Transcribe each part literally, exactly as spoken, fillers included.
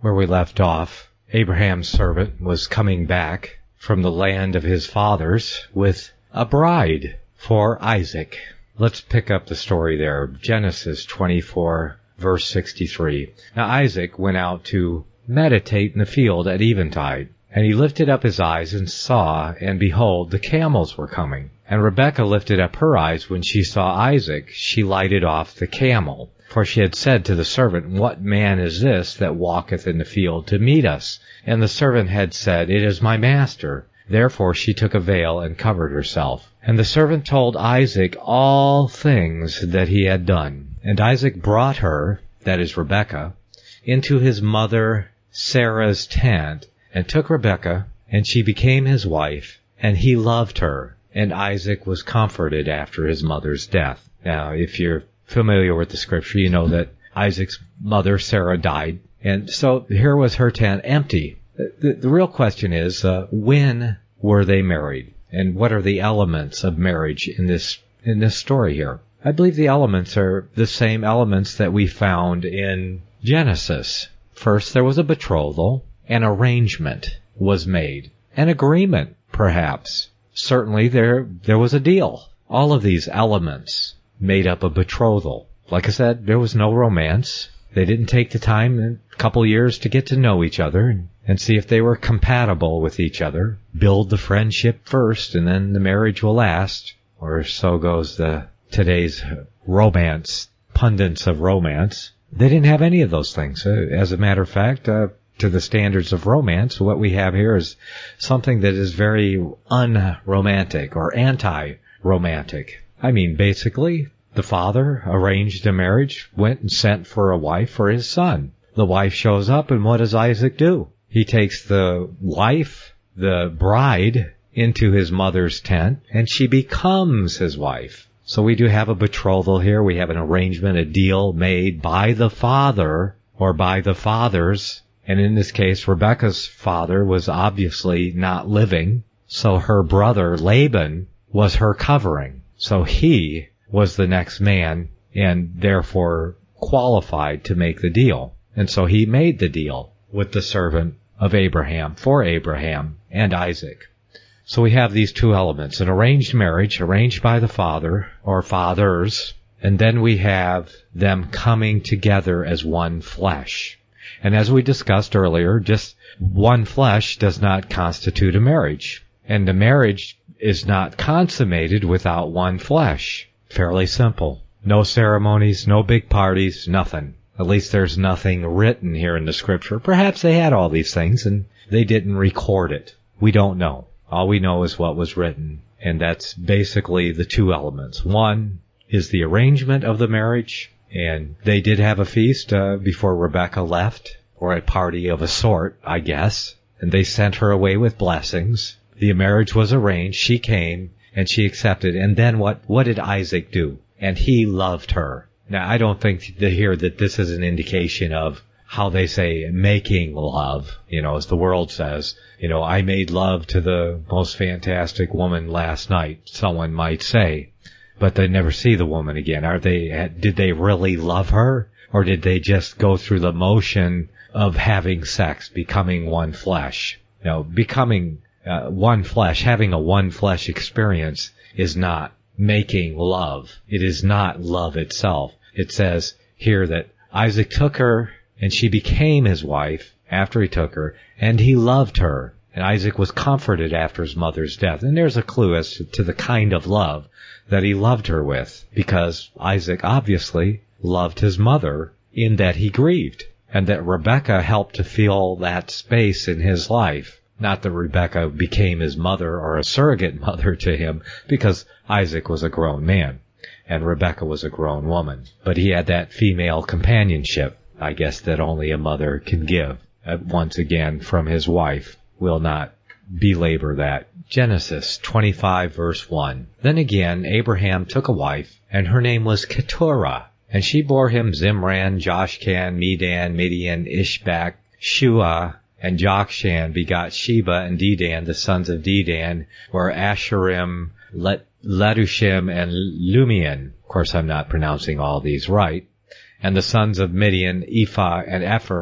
where we left off, Abraham's servant was coming back from the land of his fathers with a bride for Isaac. Let's pick up the story there. Genesis twenty-four, verse sixty-three. Now Isaac went out to meditate in the field at eventide, and he lifted up his eyes and saw, and behold, the camels were coming. And Rebekah lifted up her eyes when she saw Isaac. She lighted off the camel. For she had said to the servant, What man is this that walketh in the field to meet us? And the servant had said, It is my master. Therefore she took a veil and covered herself. And the servant told Isaac all things that he had done. And Isaac brought her, that is Rebekah, into his mother Sarah's tent, and took Rebekah, and she became his wife, and he loved her. And Isaac was comforted after his mother's death. Now, if you're familiar with the scripture, you know that Isaac's mother, Sarah, died. And so here was her tent empty. The, the real question is, uh, when were they married? And what are the elements of marriage in this in this story here? I believe the elements are the same elements that we found in Genesis. First, there was a betrothal. An arrangement was made. An agreement, perhaps. Certainly there there was a deal. All of these elements made up a betrothal. Like I said, there was no romance. They didn't take the time in a couple years to get to know each other and, and see if they were compatible with each other. Build the friendship first, and then the marriage will last. Or so goes the today's romance, pundits of romance. They didn't have any of those things. As a matter of fact, uh, to the standards of romance, what we have here is something that is very unromantic or anti-romantic. I mean, basically, the father arranged a marriage, went and sent for a wife for his son. The wife shows up, and what does Isaac do? He takes the wife, the bride, into his mother's tent, and she becomes his wife. So we do have a betrothal here. We have an arrangement, a deal made by the father or by the fathers. And in this case, Rebekah's father was obviously not living, so her brother Laban was her covering. So he was the next man and therefore qualified to make the deal. And so he made the deal with the servant of Abraham, for Abraham and Isaac. So we have these two elements, an arranged marriage, arranged by the father or fathers, and then we have them coming together as one flesh. And as we discussed earlier, just one flesh does not constitute a marriage. And the marriage is not consummated without one flesh. Fairly simple. No ceremonies, no big parties, nothing. At least there's nothing written here in the scripture. Perhaps they had all these things and they didn't record it. We don't know. All we know is what was written. And that's basically the two elements. One is the arrangement of the marriage. And they did have a feast uh, before Rebekah left, or a party of a sort, I guess. And they sent her away with blessings. The marriage was arranged. She came, and she accepted. And then what, what did Isaac do? And he loved her. Now, I don't think to hear that this is an indication of how they say making love. You know, as the world says, you know, I made love to the most fantastic woman last night, someone might say. But they never see the woman again. Are they, did they really love her? Or did they just go through the motion of having sex, becoming one flesh? You know, becoming uh, one flesh, having a one flesh experience is not making love. It is not love itself. It says here that Isaac took her and she became his wife after he took her, and he loved her. And Isaac was comforted after his mother's death. And there's a clue as to the kind of love that he loved her with, because Isaac obviously loved his mother in that he grieved, and that Rebekah helped to fill that space in his life. Not that Rebekah became his mother or a surrogate mother to him, because Isaac was a grown man and Rebekah was a grown woman. But he had that female companionship, I guess, that only a mother can give. Uh, once again, from his wife. We'll not belabor that. Genesis twenty-five, verse one. Then again Abraham took a wife, and her name was Keturah. And she bore him Zimran, Joshkan, Medan, Midian, Ishbak, Shua, and Jokshan begot Sheba and Dedan. The sons of Dedan were Asherim, Let, Letushim, and Lumian. Of course, I'm not pronouncing all these right. And the sons of Midian, Ephah, and Epher,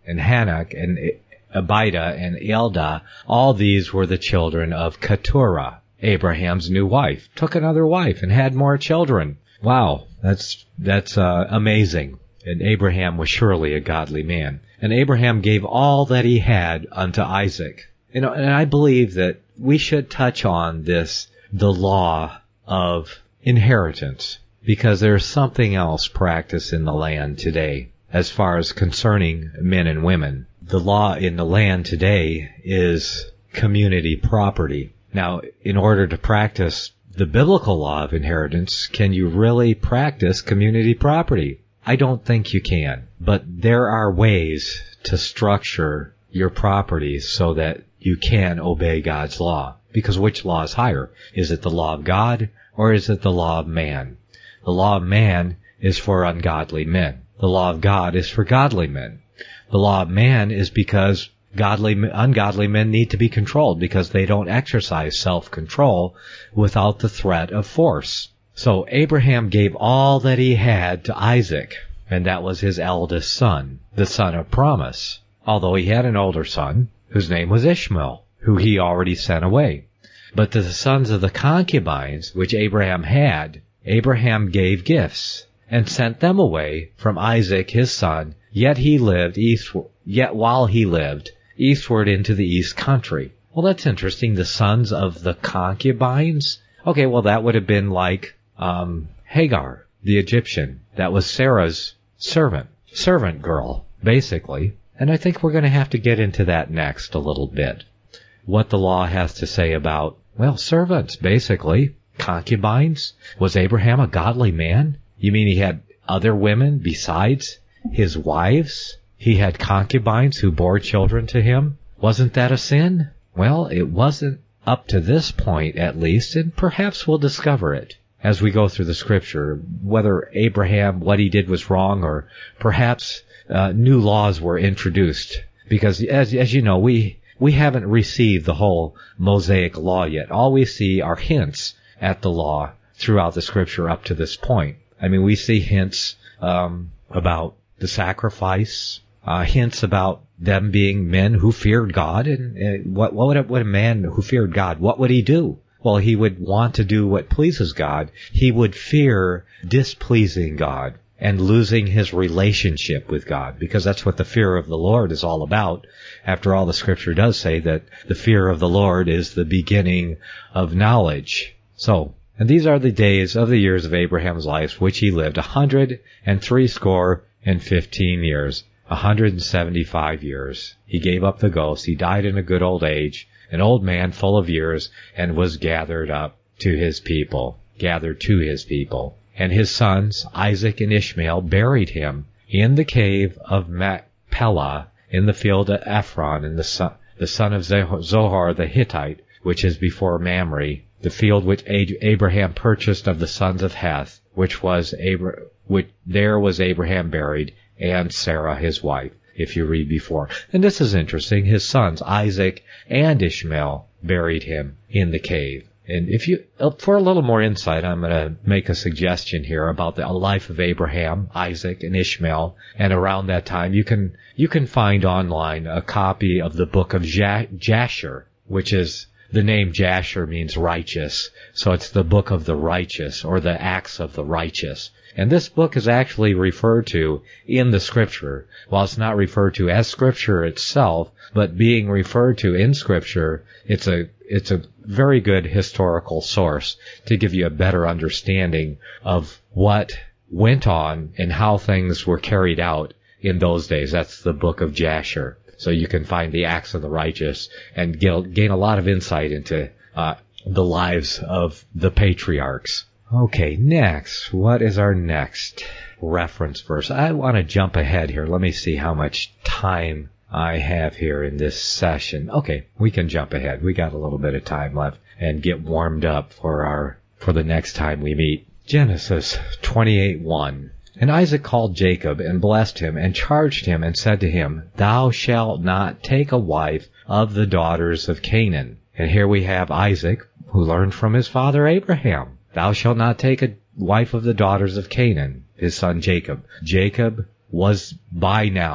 and Hanok and Abida and Eldah, all these were the children of Keturah, Abraham's new wife. Took another wife and had more children. Wow, that's that's uh, amazing. And Abraham was surely a godly man. And Abraham gave all that he had unto Isaac. You know, and I believe that we should touch on this, the law of inheritance, because there's something else practiced in the land today as far as concerning men and women. The law in the land today is community property. Now, in order to practice the biblical law of inheritance, can you really practice community property? I don't think you can, but there are ways to structure your properties so that you can obey God's law. Because which law is higher? Is it the law of God or is it the law of man? The law of man is for ungodly men. The law of God is for godly men. The law of man is because godly, ungodly men need to be controlled because they don't exercise self-control without the threat of force. So Abraham gave all that he had to Isaac, and that was his eldest son, the son of promise, although he had an older son whose name was Ishmael, who he already sent away. But to the sons of the concubines which Abraham had, Abraham gave gifts and sent them away from Isaac his son, yet he lived eastward, yet while he lived eastward into the east country. Well, that's interesting. The sons of the concubines? Okay, well, that would have been like um, Hagar, the Egyptian. That was Sarah's servant, servant girl, basically. And I think we're going to have to get into that next a little bit. What the law has to say about, well, servants, basically. Concubines? Was Abraham a godly man? You mean he had other women besides his wives? He had concubines who bore children to him? Wasn't that a sin? Well, it wasn't up to this point, at least, and perhaps we'll discover it as we go through the scripture, whether Abraham, what he did was wrong, or perhaps uh, new laws were introduced. Because, as as you know, we we haven't received the whole Mosaic law yet. All we see are hints at the law throughout the scripture up to this point. I mean, we see hints um, about the sacrifice, uh, hints about them being men who feared God. And, and what, what would a, what a man who feared God, what would he do? Well, he would want to do what pleases God. He would fear displeasing God and losing his relationship with God, because that's what the fear of the Lord is all about. After all, the scripture does say that the fear of the Lord is the beginning of knowledge. So, and these are the days of the years of Abraham's life, which he lived a hundred and three score and fifteen years, a hundred and seventy-five years. He gave up the ghost. He died in a good old age, an old man full of years, and was gathered up to his people, gathered to his people. And his sons, Isaac and Ishmael, buried him in the cave of Machpelah in the field of Ephron, and the son, the son of Zohar the Hittite, which is before Mamre, the field which Abraham purchased of the sons of Heth, which was Abra- which there was Abraham buried, and Sarah his wife, if you read before. And this is interesting. His sons, Isaac and Ishmael, buried him in the cave. And if you, for a little more insight, I'm going to make a suggestion here about the life of Abraham, Isaac, and Ishmael. And around that time, you can you can find online a copy of the book of ja- Jasher, which is, the name Jasher means righteous. So it's the book of the righteous, or the acts of the righteous. And this book is actually referred to in the scripture. While it's not referred to as scripture itself, but being referred to in scripture, it's a it's a very good historical source to give you a better understanding of what went on and how things were carried out in those days. That's the book of Jasher. So you can find the acts of the righteous and get, gain a lot of insight into uh, the lives of the patriarchs. Okay, next. What is our next reference verse? I want to jump ahead here. Let me see how much time I have here in this session. Okay, we can jump ahead. We got a little bit of time left and get warmed up for our for the next time we meet. Genesis twenty-eight one. And Isaac called Jacob and blessed him and charged him and said to him, Thou shalt not take a wife of the daughters of Canaan. And here we have Isaac, who learned from his father Abraham. Thou shalt not take a wife of the daughters of Canaan, his son Jacob. Jacob was by now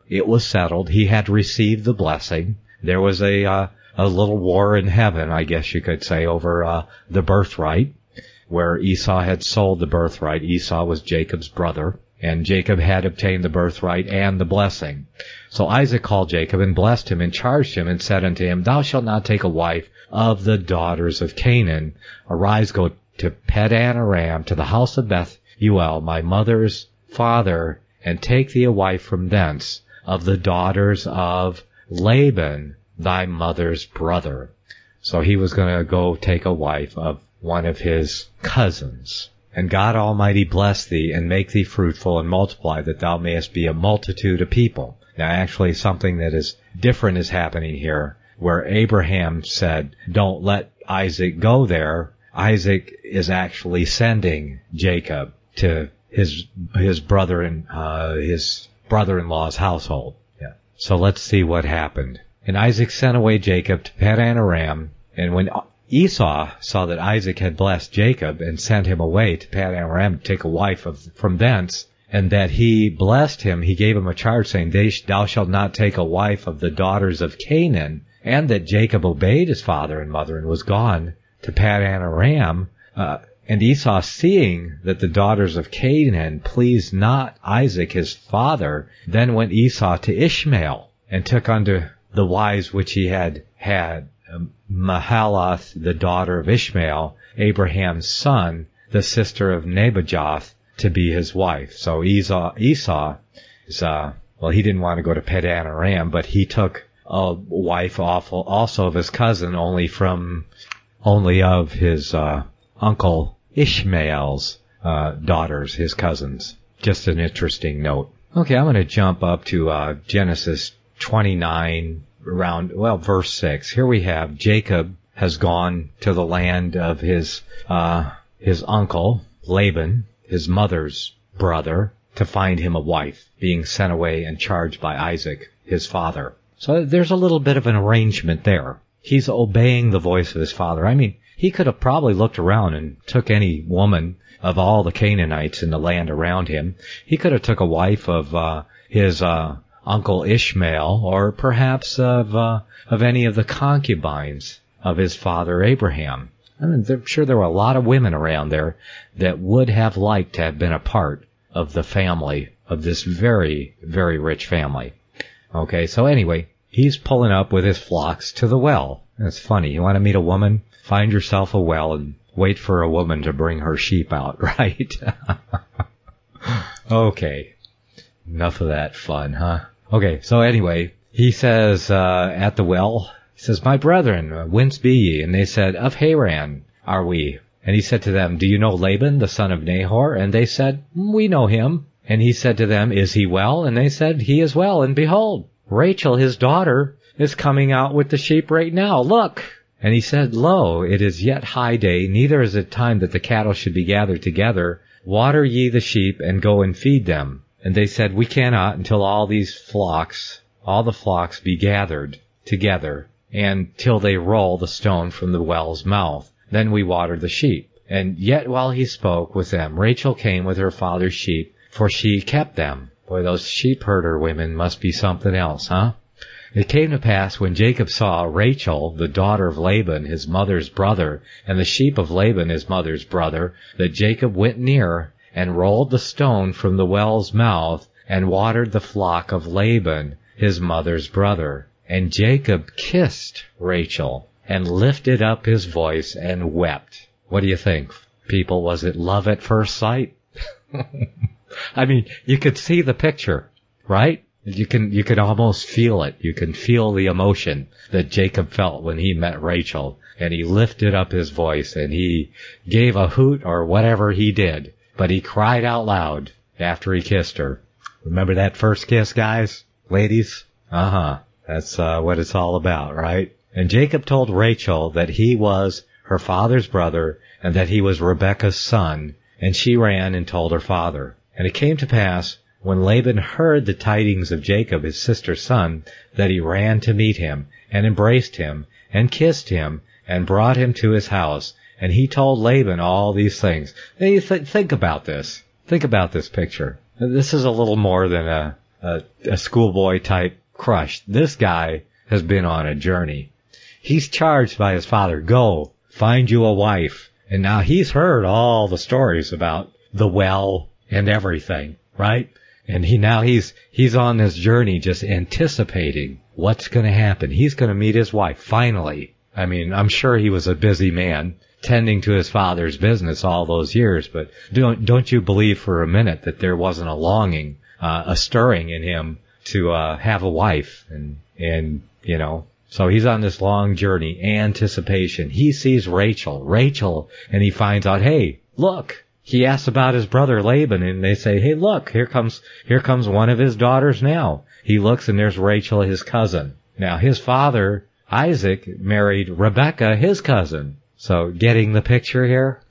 it was settled. He had received the blessing. There was a uh, a little war in heaven, I guess you could say, over uh, the birthright, where Esau had sold the birthright. Esau was Jacob's brother, and Jacob had obtained the birthright and the blessing. So Isaac called Jacob and blessed him and charged him and said unto him, Thou shalt not take a wife of the daughters of Canaan. Arise, go to Padan Aram, to the house of Bethuel, my mother's father, and take thee a wife from thence of the daughters of Laban, thy mother's brother. So he was going to go take a wife of one of his cousins. And God Almighty bless thee, and make thee fruitful, and multiply, that thou mayest be a multitude of people. Now actually something that is different is happening here, where Abraham said, don't let Isaac go there. Isaac is actually sending Jacob to his his brother and uh, his brother-in-law's household. Yeah. So let's see what happened. And Isaac sent away Jacob to Padan Aram, and when Esau saw that Isaac had blessed Jacob and sent him away to Padan Aram to take a wife of, from thence, and that he blessed him, he gave him a charge, saying, Thou shalt not take a wife of the daughters of Canaan, and that Jacob obeyed his father and mother and was gone to Padan Aram. Uh, and Esau, seeing that the daughters of Canaan pleased not Isaac his father, then went Esau to Ishmael, and took unto the wives which he had had um, Mahalath, the daughter of Ishmael, Abraham's son, the sister of Nebajoth, to be his wife. So Esau, Esau is, uh, well, he didn't want to go to Padan Aram, but he took a wife also of his cousin, only from, only of his, uh, uncle Ishmael's, uh, daughters, his cousins. Just an interesting note. Okay, I'm going to jump up to, uh, Genesis twenty-nine, around, well, verse six. Here we have Jacob has gone to the land of his, uh, his uncle, Laban, his mother's brother, to find him a wife, being sent away and charged by Isaac, his father. So there's a little bit of an arrangement there. He's obeying the voice of his father. I mean, he could have probably looked around and took any woman of all the Canaanites in the land around him. He could have took a wife of uh, his uh, uncle Ishmael, or perhaps of uh, of any of the concubines of his father Abraham. I mean, I'm sure there were a lot of women around there that would have liked to have been a part of the family of this very, very rich family. Okay, so anyway, he's pulling up with his flocks to the well. It's funny. You want to meet a woman? Find yourself a well and wait for a woman to bring her sheep out, right? Okay. Enough of that fun, huh? Okay, so anyway, he says uh, at the well, he says, My brethren, whence be ye? And they said, Of Haran are we. And he said to them, Do you know Laban, the son of Nahor? And they said, We know him. And he said to them, Is he well? And they said, He is well. And behold, Rachel, his daughter, is coming out with the sheep right now. Look! And he said, Lo, it is yet high day, neither is it time that the cattle should be gathered together. Water ye the sheep, and go and feed them. And they said, We cannot until all these flocks, all the flocks be gathered together, and till they roll the stone from the well's mouth. Then we water the sheep. And yet while he spoke with them, Rachel came with her father's sheep, for she kept them. Boy, those sheep herder women must be something else, huh? It came to pass when Jacob saw Rachel, the daughter of Laban, his mother's brother, and the sheep of Laban, his mother's brother, that Jacob went near, and rolled the stone from the well's mouth, and watered the flock of Laban, his mother's brother. And Jacob kissed Rachel, and lifted up his voice, and wept. What do you think, people? Was it love at first sight? I mean, you could see the picture, right? You can, you can almost feel it. You can feel the emotion that Jacob felt when he met Rachel, and he lifted up his voice, and he gave a hoot or whatever he did, but he cried out loud after he kissed her. Remember that first kiss, guys? Ladies? Uh-huh. That's, uh, what it's all about, right? And Jacob told Rachel that he was her father's brother, and that he was Rebekah's son, and she ran and told her father. And it came to pass, when Laban heard the tidings of Jacob, his sister's son, that he ran to meet him, and embraced him, and kissed him, and brought him to his house. And he told Laban all these things. Now you th- think about this. Think about this picture. This is a little more than a, a, a schoolboy type crush. This guy has been on a journey. He's charged by his father, go, find you a wife. And now he's heard all the stories about the well and everything, right? And he now he's he's on this journey just anticipating what's going to happen. He's going to meet his wife, finally. I mean, I'm sure he was a busy man tending to his father's business all those years, but don't don't you believe for a minute that there wasn't a longing, uh, a stirring in him to uh, have a wife, and and you know, so he's on this long journey, anticipation. He sees Rachel, Rachel, and he finds out, hey, look. He asks about his brother Laban, and they say, hey, look, here comes here comes one of his daughters now. He looks, and there's Rachel, his cousin. Now, his father, Isaac, married Rebekah, his cousin. So, getting the picture here?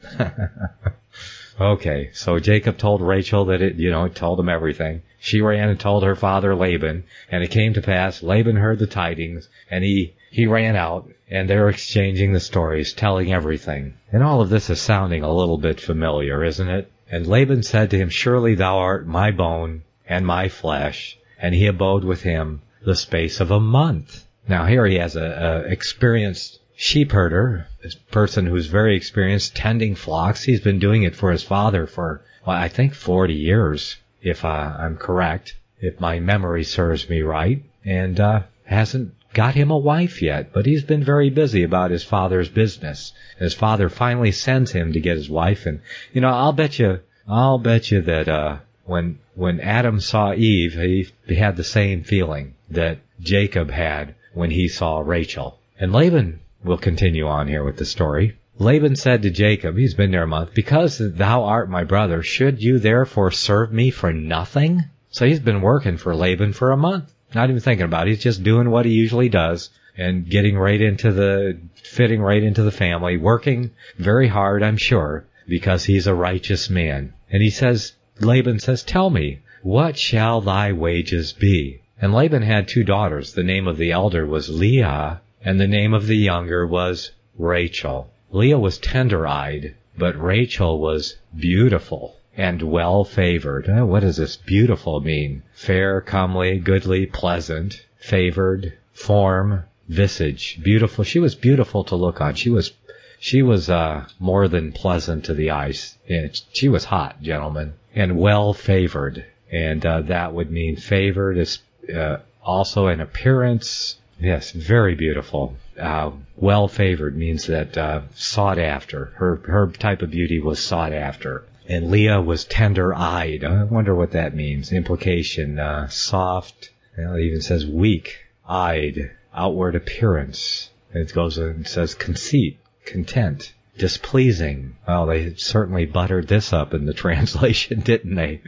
Okay, so Jacob told Rachel that it, you know, told him everything. She ran and told her father Laban, and it came to pass, Laban heard the tidings, and he, he ran out, and they're exchanging the stories, telling everything. And all of this is sounding a little bit familiar, isn't it? And Laban said to him, surely thou art my bone and my flesh, and he abode with him the space of a month. Now here he has a, a experienced sheep herder, a person who's very experienced tending flocks. He's been doing it for his father for, well, I think forty years, if uh, I'm correct, if my memory serves me right, and uh, hasn't got him a wife yet, but he's been very busy about his father's business. His father finally sends him to get his wife, and, you know, I'll bet you, I'll bet you that uh, when when Adam saw Eve, he, he had the same feeling that Jacob had when he saw Rachel. And Laban, we'll continue on here with the story. Laban said to Jacob, he's been there a month, because thou art my brother, should you therefore serve me for nothing? So he's been working for Laban for a month, not even thinking about it. He's just doing what he usually does and getting right into the, fitting right into the family, working very hard, I'm sure, because he's a righteous man. And he says, Laban says, tell me, what shall thy wages be? And Laban had two daughters. The name of the elder was Leah, and the name of the younger was Rachel. Leah was tender-eyed, but Rachel was beautiful and well-favored. Oh, what does this beautiful mean? Fair, comely, goodly, pleasant, favored, form, visage, beautiful. She was beautiful to look on. She was, she was, uh, more than pleasant to the eyes. She was hot, gentlemen, and well-favored. And, uh, that would mean favored is, uh, also an appearance. Yes, very beautiful. Uh, well-favored means that, uh, sought after. Her, her type of beauty was sought after. And Leah was tender-eyed. I wonder what that means. Implication, uh, soft. Well, it even says weak-eyed, outward appearance. It goes and says conceit, content, displeasing. Well, they certainly buttered this up in the translation, didn't they?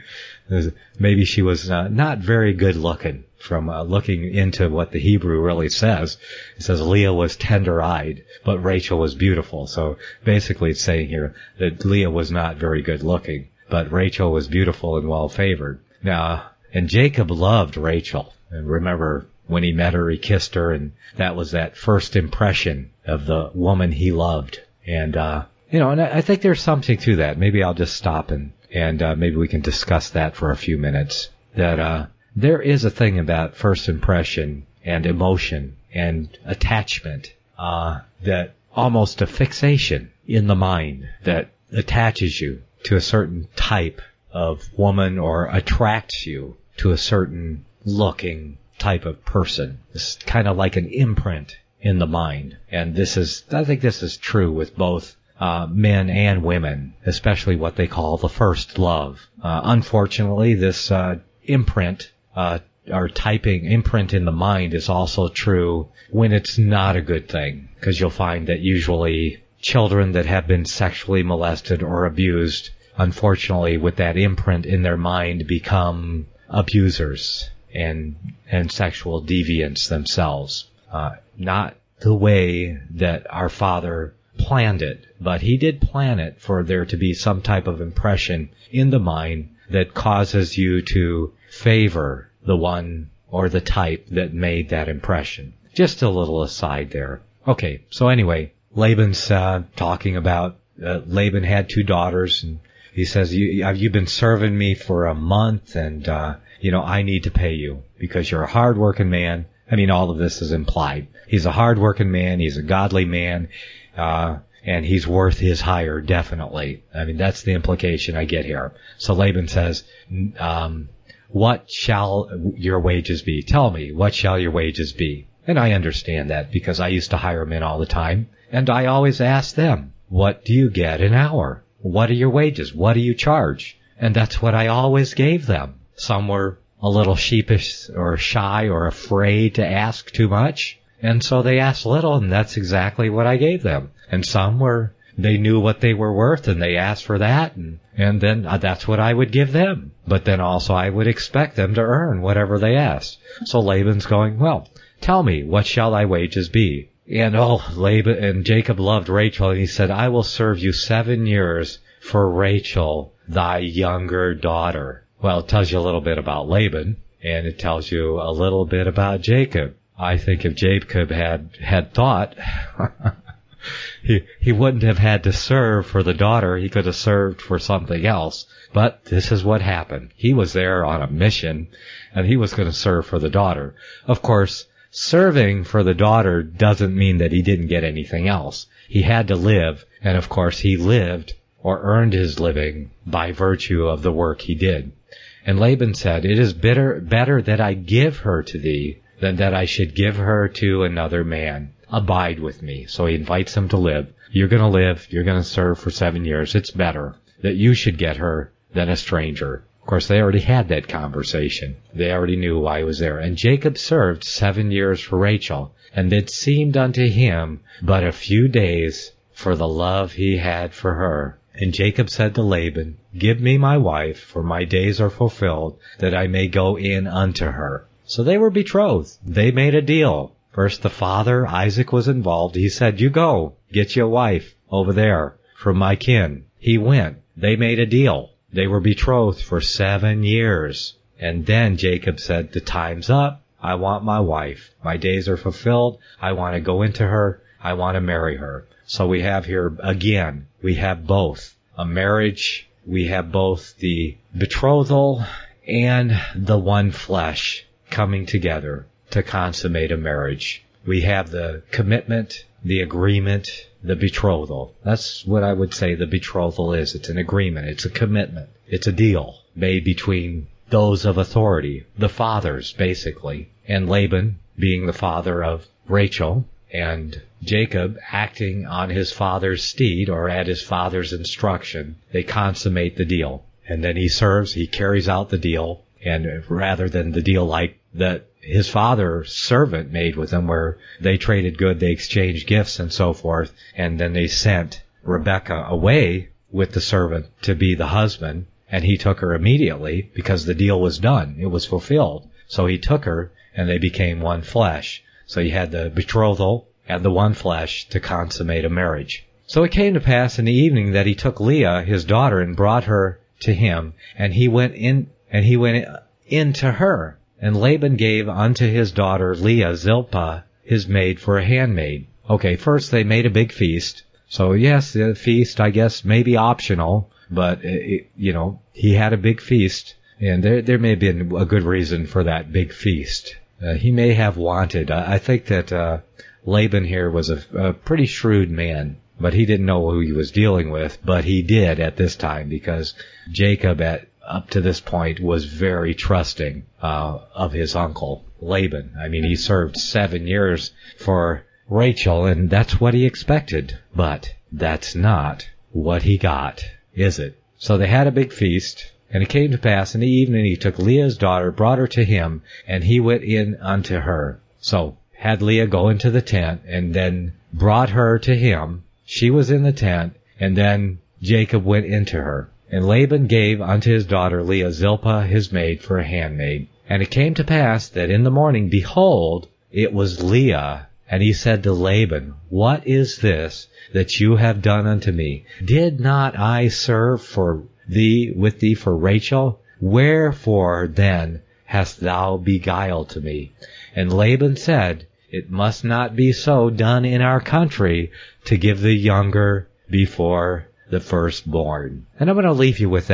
Maybe she was uh, not very good looking. From uh, looking into what the Hebrew really says, it says Leah was tender-eyed, but Rachel was beautiful. So basically it's saying here that Leah was not very good looking, but Rachel was beautiful and well-favored. Now, and Jacob loved Rachel. And remember, when he met her, he kissed her, and that was that first impression of the woman he loved. And, uh, you know, and I, I think there's something to that. Maybe I'll just stop and, and uh, maybe we can discuss that for a few minutes. That, uh, there is a thing about first impression and emotion and attachment, uh, that almost a fixation in the mind that attaches you to a certain type of woman or attracts you to a certain looking type of person. It's kind of like an imprint in the mind. And this is, I think this is true with both uh, men and women, especially what they call the first love. Uh, unfortunately, this uh, imprint Uh, or typing imprint in the mind is also true when it's not a good thing, because you'll find that usually children that have been sexually molested or abused, unfortunately, with that imprint in their mind, become abusers and and sexual deviants themselves. Uh, not the way that our Father planned it, but He did plan it for there to be some type of impression in the mind that causes you to favor the one or the type that made that impression. Just a little aside there. Okay, so anyway, Laban's uh, talking about, uh, Laban had two daughters, and he says, you, you've been serving me for a month, and, uh, you know, I need to pay you because you're a hard-working man. I mean, all of this is implied. He's a hard-working man. He's a godly man. Uh, and he's worth his hire, definitely. I mean, that's the implication I get here. So Laban says, um, what shall your wages be? Tell me, what shall your wages be? And I understand that because I used to hire men all the time. And I always ask them, what do you get an hour? What are your wages? What do you charge? And that's what I always gave them. Some were a little sheepish or shy or afraid to ask too much. And so they asked little, and that's exactly what I gave them. And some were, they knew what they were worth, and they asked for that, and, and then uh, that's what I would give them. But then also I would expect them to earn whatever they asked. So Laban's going, well, tell me, what shall thy wages be? And oh, Laban and Jacob loved Rachel, and he said, I will serve you seven years for Rachel, thy younger daughter. Well, it tells you a little bit about Laban, and it tells you a little bit about Jacob. I think if Jacob had, had thought, he, he wouldn't have had to serve for the daughter. He could have served for something else. But this is what happened. He was there on a mission, and he was going to serve for the daughter. Of course, serving for the daughter doesn't mean that he didn't get anything else. He had to live, and of course he lived or earned his living by virtue of the work he did. And Laban said, it is better, better that I give her to thee than that I should give her to another man. Abide with me. So he invites him to live. You're going to live. You're going to serve for seven years. It's better that you should get her than a stranger. Of course, they already had that conversation. They already knew why he was there. And Jacob served seven years for Rachel, and it seemed unto him but a few days for the love he had for her. And Jacob said to Laban, give me my wife, for my days are fulfilled, that I may go in unto her. So they were betrothed. They made a deal. First the father, Isaac, was involved. He said, you go, get you a wife over there from my kin. He went. They made a deal. They were betrothed for seven years. And then Jacob said, the time's up. I want my wife. My days are fulfilled. I want to go into her. I want to marry her. So we have here, again, we have both. A marriage, we have both the betrothal and the one flesh coming together to consummate a marriage. We have the commitment, the agreement, the betrothal. That's what I would say the betrothal is. It's an agreement. It's a commitment. It's a deal made between those of authority, the fathers, basically, and Laban being the father of Rachel, and Jacob acting on his father's steed or at his father's instruction. They consummate the deal. And then he serves, he carries out the deal, and rather than the deal like that his father's servant made with him, where they traded good, they exchanged gifts and so forth, and then they sent Rebekah away with the servant to be the husband, and he took her immediately because the deal was done. It was fulfilled. So he took her, and they became one flesh. So you had the betrothal and the one flesh to consummate a marriage. So it came to pass in the evening that he took Leah, his daughter, and brought her to him, and he went in, and he went in to her. And Laban gave unto his daughter Leah Zilpah, his maid, for a handmaid. Okay, first they made a big feast. So yes, the feast, I guess, may be optional, but, it, you know, he had a big feast, and there there may have been a good reason for that big feast. Uh, he may have wanted, I, I think that uh, Laban here was a, a pretty shrewd man, but he didn't know who he was dealing with, but he did at this time, because Jacob at up to this point was very trusting uh, of his uncle, Laban. I mean, he served seven years for Rachel, and that's what he expected. But that's not what he got, is it? So they had a big feast, and it came to pass in the evening he took Leah's daughter, brought her to him, and he went in unto her. So had Leah go into the tent, and then brought her to him. She was in the tent, and then Jacob went into her. And Laban gave unto his daughter Leah Zilpah his maid for a handmaid. And it came to pass that in the morning, behold, it was Leah. And he said to Laban, What is this that you have done unto me? Did not I serve for thee with thee for Rachel? Wherefore then hast thou beguiled to me? And Laban said, It must not be so done in our country to give the younger before the firstborn. And I'm going to leave you with that.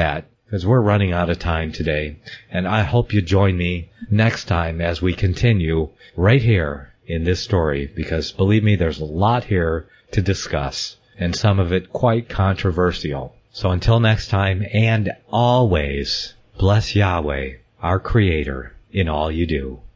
because we're running out of time today. And I hope you join me next time as we continue right here in this story, because believe me, there's a lot here to discuss, and some of it quite controversial. So until next time, and always, bless Yahweh, our Creator, in all you do.